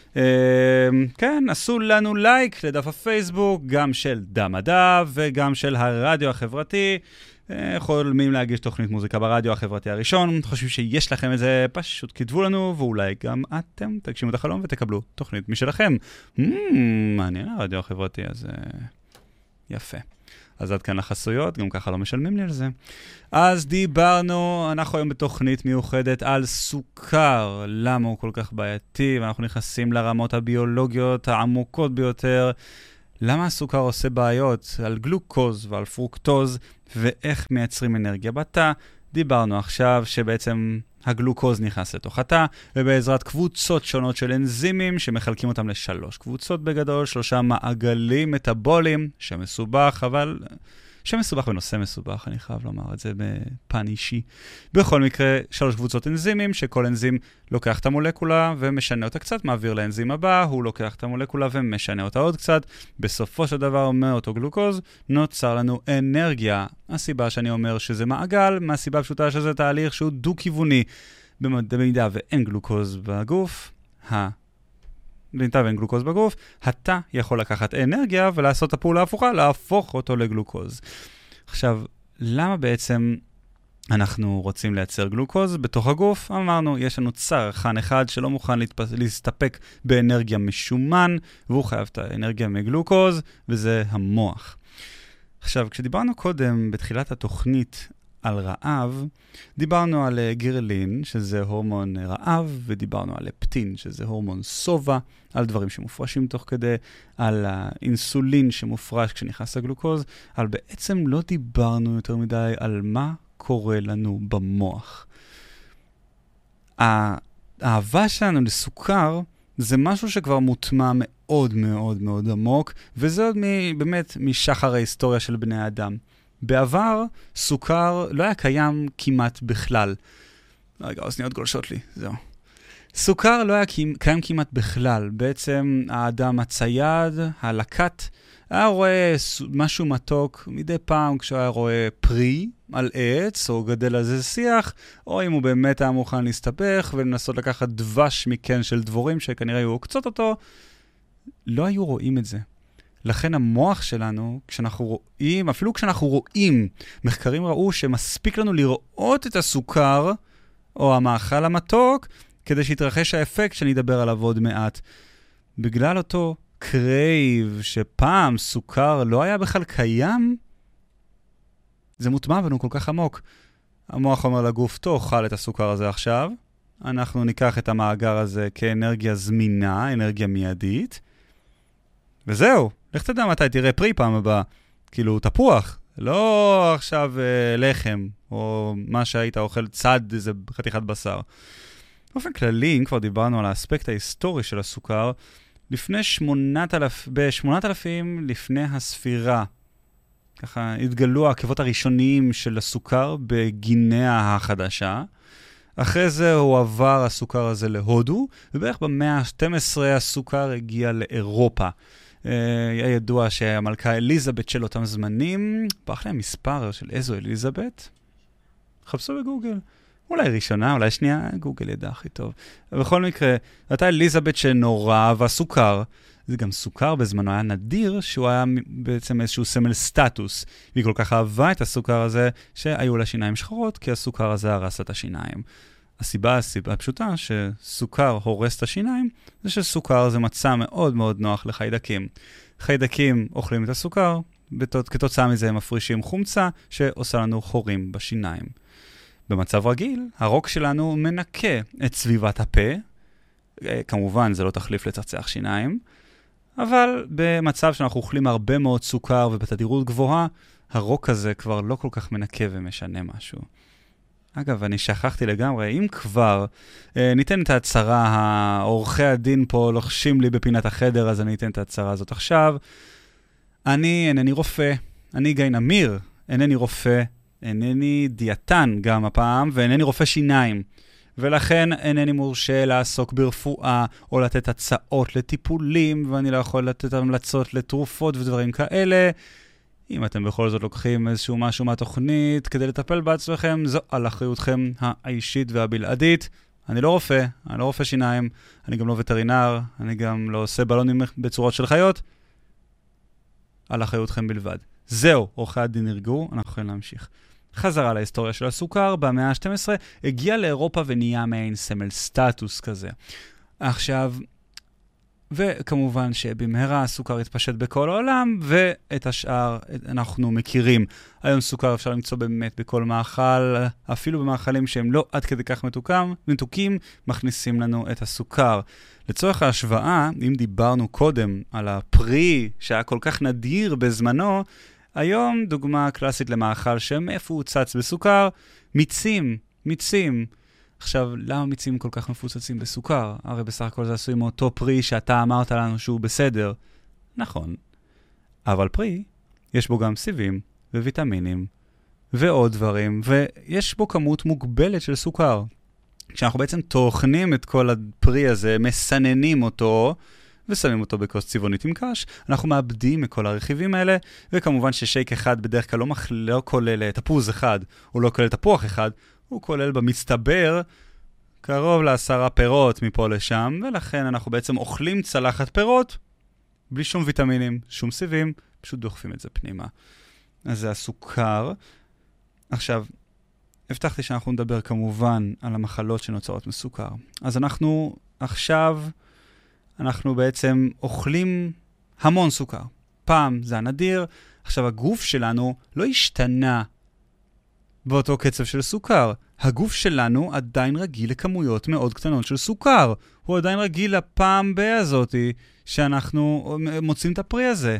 כן, עשו לנו לייק לדף הפייסבוק, גם של דמדע וגם של הרדיו החברתי. יכולים להגיש תוכנית מוזיקה ברדיו החברתי הראשון. חושבים שיש לכם את זה, פשוט כתבו לנו, ואולי גם אתם תגשימו את החלום ותקבלו תוכנית משלכם. מעניין הרדיו החברתי, אז יפה. אז עד כאן לחסויות, גם ככה לא משלמים לי על זה. אז דיברנו, אנחנו היום בתוכנית מיוחדת על סוכר, למה הוא כל כך בעייתי, ואנחנו נכנסים לרמות הביולוגיות העמוקות ביותר, למה הסוכר עושה בעיות, על גלוקוז ועל פרוקטוז, ואיך מייצרים אנרגיה בתא. דיברנו עכשיו שבעצם הגלוקוז נכנס לתוך התא, ובעזרת קבוצות שונות של אנזימים שמחלקים אותם לשלוש קבוצות בגדול, שלושה מעגלים מטאבוליים, שמסובך, אבל שמסובך בנושא מסובך, אני חייב לומר את זה בפן אישי. בכל מקרה, שלוש קבוצות אנזימים, שכל אנזים לוקח את המולקולה ומשנה אותה קצת, מעביר לאנזים הבא, הוא לוקח את המולקולה ומשנה אותה עוד קצת. בסופו של דבר, מאותו גלוקוז, נוצר לנו אנרגיה. הסיבה שאני אומר שזה מעגל, מהסיבה הפשוטה שזה תהליך שהוא דו-כיווני. במידה ואין גלוקוז בגוף, ה... במידה ואין גלוקוז בגוף, התא יכול לקחת אנרגיה ולעשות את הפעולה ההפוכה, להפוך אותו לגלוקוז. עכשיו, למה בעצם אנחנו רוצים לייצר גלוקוז בתוך הגוף? אמרנו, יש לנו צרכן אחד שלא מוכן להתפס, להסתפק באנרגיה משומן, והוא חייב את האנרגיה מגלוקוז, וזה המוח. עכשיו, כשדיברנו קודם בתחילת התוכנית על רעב, דיברנו על גירלין, שזה הורמון רעב, ודיברנו על לפטין, שזה הורמון סובה, על דברים שמופרשים תוך כדי, על האינסולין שמופרש כשנכנס לגלוקוז, אבל בעצם לא דיברנו יותר מדי על מה קורה לנו במוח. האהבה שלנו לסוכר זה משהו שכבר מוטמע מאוד מאוד מאוד עמוק, וזה עוד מ, באמת משחר ההיסטוריה של בני האדם. בעבר, סוכר לא היה קיים כמעט בכלל. רגע, אוזניות גולשות לי, זהו. סוכר לא היה קיים כמעט בכלל. בעצם האדם הצייד, הלקט, היה רואה משהו מתוק מדי פעם כשהוא היה רואה פרי על עץ, או גדל על זה שיח, או אם הוא באמת היה מוכן להסתבך ולנסות לקחת דבש מכן של דבורים שכנראה היו עוקצות אותו, לא היו רואים את זה. לכן המוח שלנו, כשאנחנו רואים, אפילו כשאנחנו רואים, מחקרים ראו שמספיק לנו לראות את הסוכר, או המאכל המתוק, כדי שיתרחש האפקט שאני אדבר עליו עוד מעט. בגלל אותו קרייב שפעם סוכר לא היה בכלל קיים, זה מוטמע בנו כל כך עמוק. המוח אומר לגוף, תאכל את הסוכר הזה עכשיו, אנחנו ניקח את המאגר הזה כאנרגיה זמינה, אנרגיה מיידית, וזהו, לך תדע מתי תראה פרי פעם הבאה. כאילו, תפוח, לא עכשיו אה, לחם, או מה שהיית אוכל צד איזה חתיכת בשר. באופן כללי, אם כבר דיברנו על האספקט ההיסטורי של הסוכר, לפני שמונת אלפים, ב-שמונת אלפים לפני הספירה, ככה התגלו העקבות הראשוניים של הסוכר בגינאה החדשה. אחרי זה הוא עבר הסוכר הזה להודו, ובערך במאה ה-שתים עשרה הסוכר הגיע לאירופה. היה ידוע שהמלכה אליזבת של אותם זמנים, פח להם מספר של איזו אליזבת? חפשו בגוגל. אולי ראשונה, אולי שנייה, גוגל ידע הכי טוב. בכל מקרה, הייתה אליזבת שנורא והסוכר, זה גם סוכר בזמנו היה נדיר, שהוא היה בעצם איזשהו סמל סטטוס. והיא כל כך אהבה את הסוכר הזה, שהיו לה שיניים שחורות, כי הסוכר הזה הרס את השיניים. הסיבה, הסיבה הפשוטה שסוכר הורס את השיניים, זה שסוכר זה מצע מאוד מאוד נוח לחיידקים. חיידקים אוכלים את הסוכר, כתוצאה מזה הם מפרישים חומצה, שעושה לנו חורים בשיניים. במצב רגיל, הרוק שלנו מנקה את סביבת הפה, כמובן זה לא תחליף לצחצח שיניים, אבל במצב שאנחנו אוכלים הרבה מאוד סוכר ובתדירות גבוהה, הרוק הזה כבר לא כל כך מנקה ומשנה משהו. אגב, אני שכחתי לגמרי, אם כבר אה, ניתן את ההצהרה, העורכי הדין פה לוחשים לי בפינת החדר, אז אני אתן את ההצהרה הזאת עכשיו. אני אינני רופא, אני גיא נמיר, אינני רופא, אינני דיאטן גם הפעם, ואינני רופא שיניים. ולכן אינני מורשה לעסוק ברפואה, או לתת הצעות לטיפולים, ואני לא יכול לתת המלצות לתרופות ודברים כאלה. אם אתם בכל זאת לוקחים איזשהו משהו מהתוכנית כדי לטפל בעצמכם, זו על אחריותכם האישית והבלעדית. אני לא רופא, אני לא רופא שיניים, אני גם לא וטרינר, אני גם לא עושה בלונים בצורות של חיות. על אחריותכם בלבד. זהו, עורכי הדין נרגעו, אנחנו יכולים להמשיך. חזרה להיסטוריה של הסוכר, במאה ה-שתים עשרה הגיע לאירופה ונהיה מעין סמל סטטוס כזה. עכשיו, וכמובן שבמהרה הסוכר התפשט בכל העולם, ואת השאר אנחנו מכירים. היום סוכר אפשר למצוא באמת בכל מאכל, אפילו במאכלים שהם לא עד כדי כך מתוקם, מתוקים, מכניסים לנו את הסוכר. לצורך ההשוואה, אם דיברנו קודם על הפרי שהיה כל כך נדיר בזמנו, היום דוגמה קלאסית למאכל שמפוצץ בסוכר, מיצים, מיצים. עכשיו, למה מיצים כל כך מפוצצים בסוכר? הרי בסך הכל זה עשוי מאותו פרי שאתה אמרת לנו שהוא בסדר. נכון. אבל פרי, יש בו גם סיבים וויטמינים ועוד דברים, ויש בו כמות מוגבלת של סוכר. כשאנחנו בעצם תוכנים את כל הפרי הזה, מסננים אותו, ושמים אותו בכוס צבעונית עם קש, אנחנו מאבדים מכל הרכיבים האלה, וכמובן ששייק אחד בדרך כלל לא, מח... לא כולל תפוז אחד, הוא לא כולל תפוח אחד, הוא כולל במצטבר קרוב לעשרה פירות מפה לשם, ולכן אנחנו בעצם אוכלים צלחת פירות, בלי שום ויטמינים, שום סיבים, פשוט דוחפים את זה פנימה. אז זה הסוכר. עכשיו, הבטחתי שאנחנו נדבר כמובן על המחלות שנוצרות מסוכר. אז אנחנו עכשיו, אנחנו בעצם אוכלים המון סוכר. פעם זה הנדיר, עכשיו הגוף שלנו לא השתנה באותו קצב של סוכר. הגוף שלנו עדיין רגיל לכמויות מאוד קטנות של סוכר. הוא עדיין רגיל לפעם בה הזאתי שאנחנו מוצאים את הפרי הזה.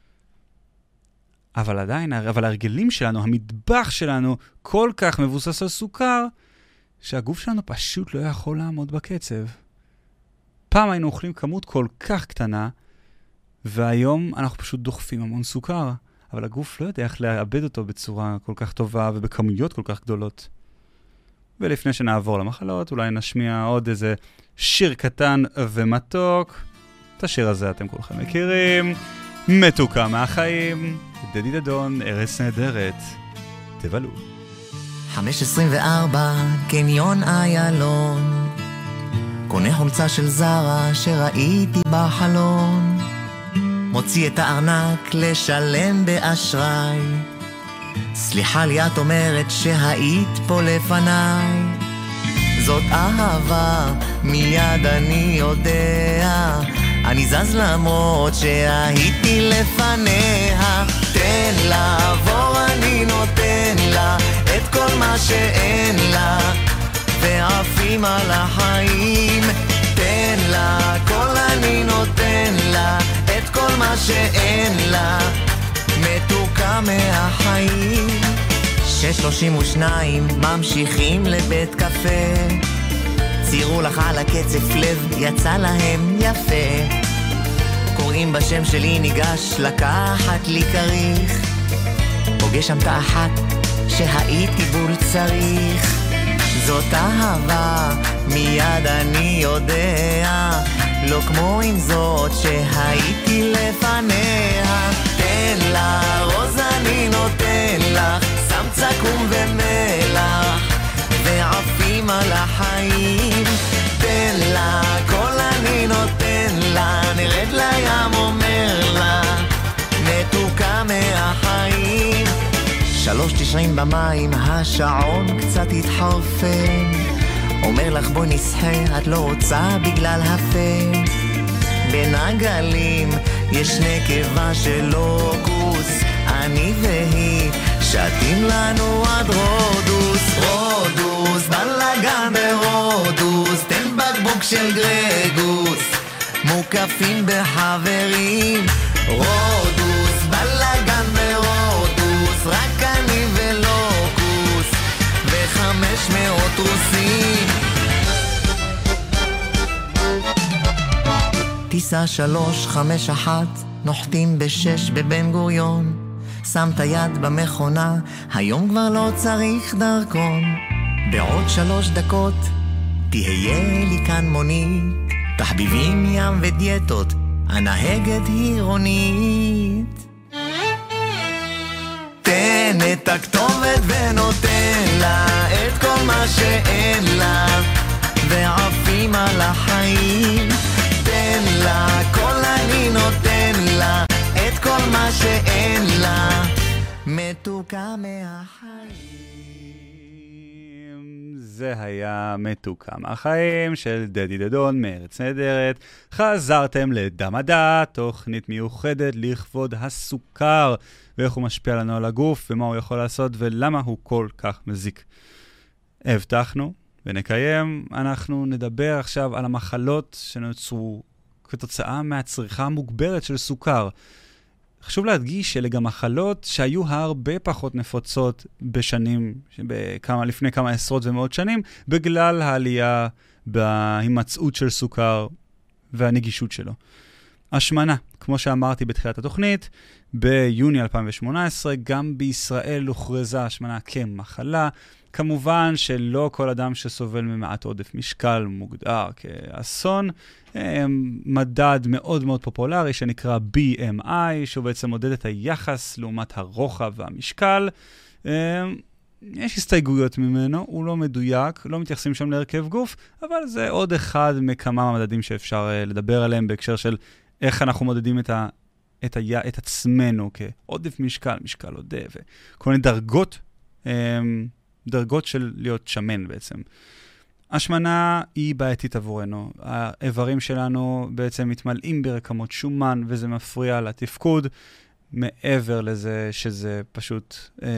אבל עדיין, אבל הרגלים שלנו, המטבח שלנו, כל כך מבוסס על סוכר, שהגוף שלנו פשוט לא יכול לעמוד בקצב. פעם היינו אוכלים כמות כל כך קטנה, והיום אנחנו פשוט דוחפים המון סוכר. אבל הגוף לא יודע איך לאבד אותו בצורה כל כך טובה ובכמויות כל כך גדולות. ולפני שנעבור למחלות, אולי נשמיע עוד איזה שיר קטן ומתוק. את השיר הזה אתם כולכם מכירים. מתוקה מהחיים. דדי דדון, ארץ נהדרת. תבלו. חמש עשרים וארבע, קניון איילון. קונה חולצה של זרה שראיתי בחלון. מוציא את הארנק לשלם באשראי. סליחה לי, את אומרת שהיית פה לפניי. זאת אהבה, מיד אני יודע. אני זז למרות שהייתי לפניה. תן לה עבור, אני נותן לה את כל מה שאין לה, ועפים על החיים. תן לה כל, אני נותן לה את כל כל מה שאין לה, מתוקה מהחיים. שש שלושים ושניים ממשיכים לבית קפה, צירו לך על הקצף לב, יצא להם יפה. קוראים בשם שלי, ניגש לקחת לי כריך, פוגש שם תחת שהייתי בול צריך. זאת אהבה, מיד אני יודע, לא כמו עם זאת שהייתי לפניה. תן לה רוז אני נותן לך, שם צקום ומלח ועפים על החיים. תן לה כל אני נותן לה, נרד לים אומר לה, מתוקה מהחיים. שלוש תשעים במים, השעון קצת התחרפן, אומר לך בואי נסחה, את לא רוצה בגלל הפה. בין הגלים יש נקבה של לוקוס, אני והיא שתים לנו עד רודוס. רודוס, בלגן ברודוס, תן בקבוק של גרגוס, מוקפים בחברים. רודוס, בלגן ברודוס, רק אני ולוקוס, וחמש מאות רוסים. טיסה שלוש חמש אחת, נוחתים בשש בבן גוריון, שם את היד במכונה, היום כבר לא צריך דרכון. בעוד שלוש דקות תהיה לי כאן מונית, תחביבים ים ודיאטות, הנהגת היא רונית. תן את הכתובת ונותן לה את כל מה שאין לה, ועפים על החיים. תן לה כל אני נותן לה, את כל מה שאין לה, מתוקה מהחיים. זה היה מתוקה מהחיים של דדי דדון מארץ נהדרת. חזרתם לדם מדע, תוכנית מיוחדת לכבוד הסוכר, ואיך הוא משפיע לנו על הגוף, ומה הוא יכול לעשות, ולמה הוא כל כך מזיק. הבטחנו ונקיים, אנחנו נדבר עכשיו על המחלות שנוצרו כתוצאה מהצריכה המוגברת של סוכר. חשוב להדגיש שאלה גם מחלות שהיו הרבה פחות נפוצות בשנים, בכמה, לפני כמה עשרות ומאות שנים, בגלל העלייה בהימצאות של סוכר והנגישות שלו. השמנה, כמו שאמרתי בתחילת התוכנית, ביוני אלפיים שמונה עשרה, גם בישראל הוכרזה השמנה כמחלה. כמובן שלא כל אדם שסובל ממעט עודף משקל מוגדר כאסון. מדד מאוד מאוד פופולרי שנקרא בי אם איי, שהוא בעצם מודד את היחס לעומת הרוחב והמשקל. יש הסתייגויות ממנו, הוא לא מדויק, לא מתייחסים שם להרכב גוף, אבל זה עוד אחד מכמה מדדים שאפשר לדבר עליהם בהקשר של איך אנחנו מודדים את, ה, את, ה, את עצמנו כעודף משקל, משקל עודף, כל מיני דרגות, דרגות של להיות שמן בעצם. השמנה היא בעייתית עבורנו. האיברים שלנו בעצם מתמלאים ברקמות שומן, וזה מפריע לתפקוד, מעבר לזה שזה פשוט,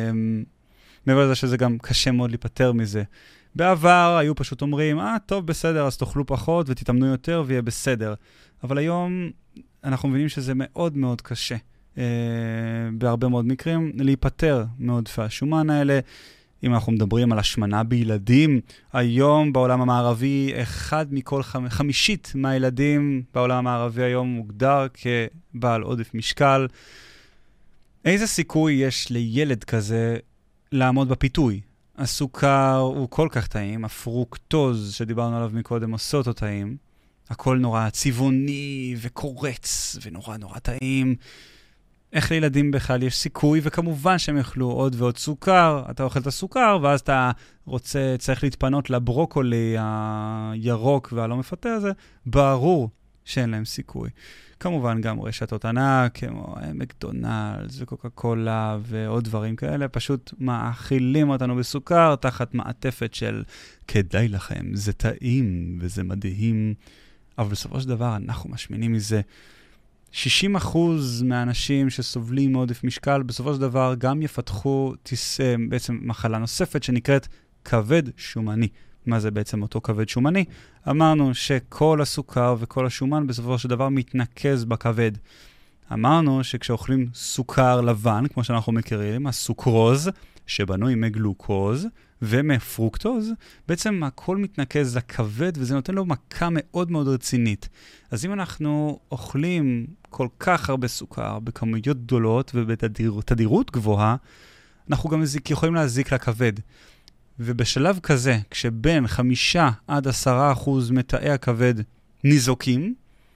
מעבר לזה שזה גם קשה מאוד להיפטר מזה. בעבר היו פשוט אומרים, אה, טוב, בסדר, אז תאכלו פחות ותתאמנו יותר ויהיה בסדר. אבל היום אנחנו מבינים שזה מאוד מאוד קשה, אה, בהרבה מאוד מקרים, להיפטר מעודפי השומן האלה. אם אנחנו מדברים על השמנה בילדים, היום בעולם המערבי, אחד מכל חמ... חמישית מהילדים בעולם המערבי היום מוגדר כבעל עודף משקל. איזה סיכוי יש לילד כזה לעמוד בפיתוי? הסוכר הוא כל כך טעים, הפרוקטוז שדיברנו עליו מקודם עושה אותו טעים, הכל נורא צבעוני וקורץ ונורא נורא טעים. איך לילדים בכלל יש סיכוי, וכמובן שהם יאכלו עוד ועוד סוכר, אתה אוכל את הסוכר, ואז אתה רוצה, צריך להתפנות לברוקולי הירוק והלא מפתה הזה, ברור שאין להם סיכוי. כמובן גם רשתות ענק, כמו מקדונלדס וקוקה קולה ועוד דברים כאלה, פשוט מאכילים אותנו בסוכר, תחת מעטפת של כדאי לכם, זה טעים וזה מדהים, אבל בסופו של דבר אנחנו משמינים מזה. שישים אחוז מהאנשים שסובלים מעודף משקל, בסופו של דבר גם יפתחו תיס, בעצם מחלה נוספת שנקראת כבד שומני. מה זה בעצם אותו כבד שומני? אמרנו שכל הסוכר וכל השומן בסופו של דבר מתנקז בכבד. אמרנו שכשאוכלים סוכר לבן, כמו שאנחנו מכירים, הסוכרוז, שבנוי מגלוקוז ומפרוקטוז, בעצם הכל מתנקז לכבד, וזה נותן לו מכה מאוד מאוד רצינית. אז אם אנחנו אוכלים כל כך הרבה סוכר, בכמויות גדולות ובתדירות גבוהה, אנחנו גם יכולים להזיק לכבד. ובשלב כזה, כשבין חמישה עד עשרה אחוז מתאי הכבד ניזוקים,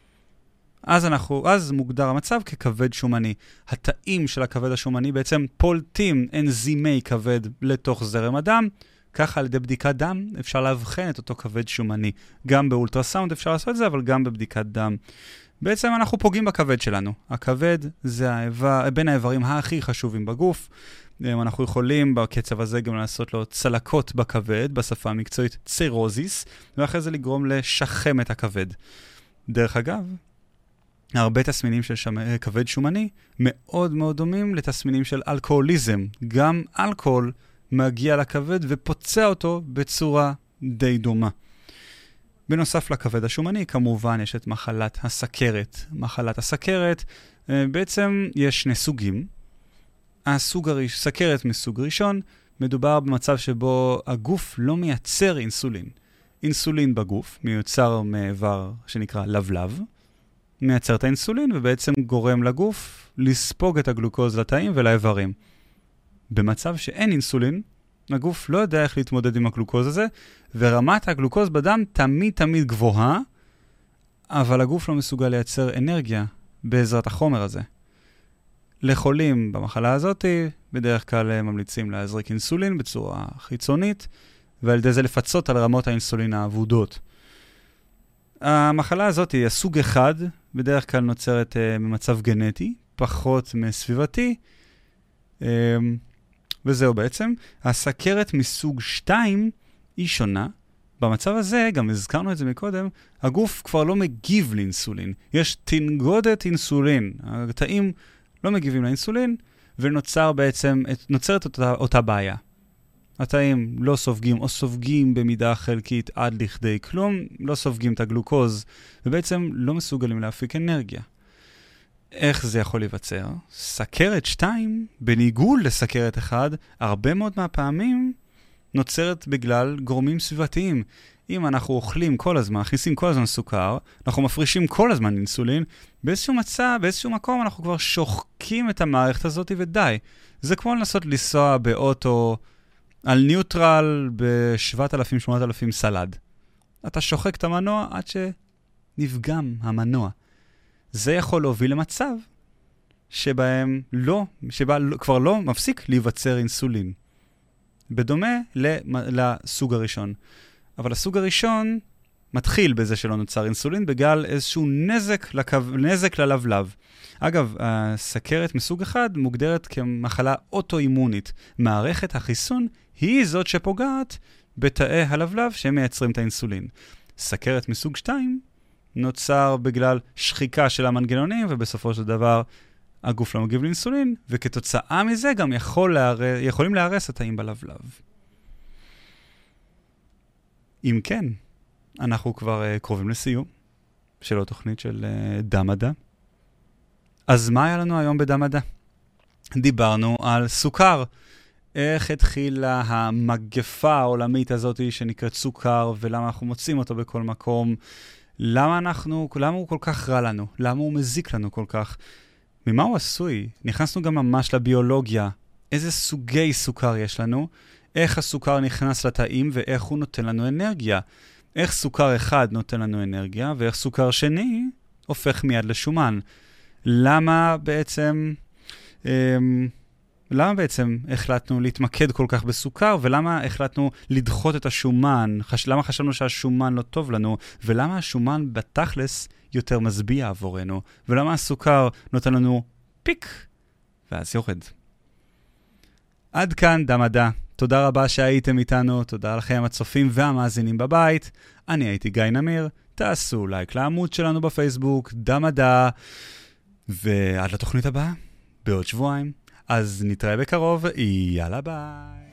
אז אנחנו, אז מוגדר המצב ככבד שומני. התאים של הכבד השומני בעצם פולטים אנזימי כבד לתוך זרם הדם, ככה על ידי בדיקת דם אפשר להבחן את אותו כבד שומני. גם באולטרסאונד אפשר לעשות את זה, אבל גם בבדיקת דם. בעצם אנחנו פוגעים בכבד שלנו. הכבד זה האיבר, בין האיברים הכי חשובים בגוף. אנחנו יכולים בקצב הזה גם לעשות לו צלקות בכבד, בשפה המקצועית צירוזיס, ואחרי זה לגרום לשחם את הכבד. דרך אגב, הרבה תסמינים של שמ... כבד שומני מאוד מאוד דומים לתסמינים של אלכוהוליזם. גם אלכוהול מגיע לכבד ופוצע אותו בצורה די דומה. בנוסף לכבד השומני, כמובן יש את מחלת הסכרת. מחלת הסכרת, בעצם יש שני סוגים. הסוג הראש... סכרת מסוג ראשון, מדובר במצב שבו הגוף לא מייצר אינסולין. אינסולין בגוף מיוצר מאיבר שנקרא לבלב, מייצר את האינסולין ובעצם גורם לגוף לספוג את הגלוקוז לתאים ולאיברים. במצב שאין אינסולין, הגוף לא יודע איך להתמודד עם הגלוקוז הזה, ורמת הגלוקוז בדם תמיד תמיד גבוהה, אבל הגוף לא מסוגל לייצר אנרגיה בעזרת החומר הזה. לחולים במחלה הזאת, בדרך כלל ממליצים להזריק אינסולין בצורה חיצונית, ועל ידי זה לפצות על רמות האינסולין העבודות. המחלה הזאת היא הסוג אחד, בדרך כלל נוצרת uh, ממצב גנטי, פחות מסביבתי, um, וזהו בעצם. הסכרת מסוג שתיים היא שונה. במצב הזה, גם הזכרנו את זה מקודם, הגוף כבר לא מגיב לאינסולין. יש תנגודת אינסולין. התאים לא מגיבים לאינסולין, ונוצר בעצם, נוצרת אותה, אותה בעיה. התאים לא סופגים או סופגים במידה חלקית עד לכדי כלום, לא סופגים את הגלוקוז, ובעצם לא מסוגלים להפיק אנרגיה. איך זה יכול להיווצר? סכרת שתיים, בניגוד לסכרת אחד, הרבה מאוד מהפעמים נוצרת בגלל גורמים סביבתיים. אם אנחנו אוכלים כל הזמן, מכניסים כל הזמן סוכר, אנחנו מפרישים כל הזמן אינסולין, באיזשהו מצב, באיזשהו מקום אנחנו כבר שוחקים את המערכת הזאת ודי. זה כמו לנסות לנסוע באוטו על ניוטרל ב-שבעת אלפים שמונת אלפים סלד. אתה שוחק את המנוע עד שנפגם המנוע. זה יכול להוביל למצב שבהם לא, שבה כבר לא מפסיק להיווצר אינסולין. בדומה לסוג הראשון. אבל הסוג הראשון מתחיל בזה שלא נוצר אינסולין בגלל איזשהו נזק, לקו, נזק ללבלב. אגב, הסכרת מסוג אחד מוגדרת כמחלה אוטואימונית. מערכת החיסון היא זאת שפוגעת בתאי הלבלב שהם מייצרים את האינסולין. סכרת מסוג שתיים נוצר בגלל שחיקה של המנגנונים, ובסופו של דבר הגוף לא מגיב לאינסולין, וכתוצאה מזה גם יכול להר... יכולים להרס התאים בלבלב. אם כן, אנחנו כבר uh, קרובים לסיום של התוכנית של uh, דם מדע. אז מה היה לנו היום בדם מדע? דיברנו על סוכר. איך התחילה המגפה העולמית הזאת שנקראת סוכר, ולמה אנחנו מוצאים אותו בכל מקום. למה אנחנו, למה הוא כל כך רע לנו? למה הוא מזיק לנו כל כך? ממה הוא עשוי? נכנסנו גם ממש לביולוגיה. איזה סוגי סוכר יש לנו? איך הסוכר נכנס לתאים ואיך הוא נותן לנו אנרגיה? איך סוכר אחד נותן לנו אנרגיה ואיך סוכר שני הופך מיד לשומן? למה בעצם, אמ, למה בעצם החלטנו להתמקד כל כך בסוכר, ולמה החלטנו לדחות את השומן? חש, למה חשבנו שהשומן לא טוב לנו? ולמה השומן בתכלס יותר משביע עבורנו? ולמה הסוכר נותן לנו פיק ואז יורד? עד כאן דם מדע. תודה רבה שהייתם איתנו, תודה לכם הצופים והמאזינים בבית. אני הייתי גיא נמיר, תעשו לייק לעמוד שלנו בפייסבוק, דם מדע, ועד לתוכנית הבאה, בעוד שבועיים. אז נתראה בקרוב, יאללה ביי.